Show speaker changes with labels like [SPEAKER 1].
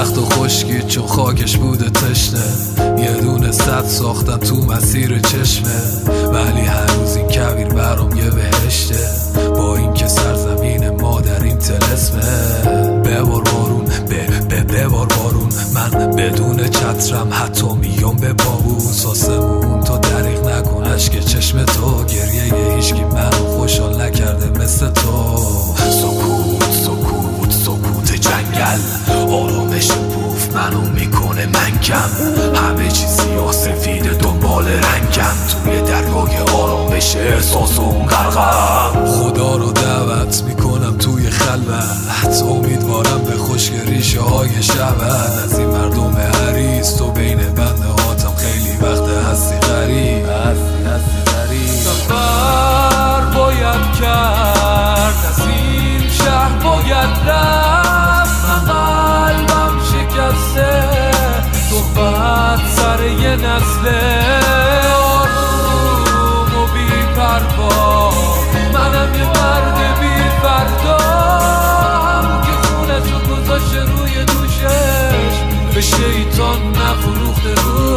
[SPEAKER 1] سخت و خشکی چون خاکش بوده تشنه. یه دونه سد ساختم تو مسیر چشمه، ولی هنوز این کویر برام یه بهشته. با اینکه سرزمین مادریم طلسمه. ببار بارون ببار بارون، من بدون چترم حتی میام به پابوس. آسمون تو دریغ نکن اشک چشم تو، گریه هیچکی منو خوشحال نکرده مثل تو. سکوت سکوت سکوت جنگل، آرامش پوف منو میکنه منکم. همه چی سیاه سفید دنبال رنگم، توی دریای آرامش احساس اون غرقم. خدا رو دعوت میکنم توی خلوت، امیدوارم به خشک ریشه های شبت. از این مردم حریص تو بین بنده هاتم، خیلی وقت هستی غریب. سفر باید کرد، از این شهر باید رفت. من قلبم شکسته، صحبت سر یه نسله آروم و بی پروا. منم یه مرد بی فردام که خونتو گذاشته روی دوشش، به شیطان نفروخته رو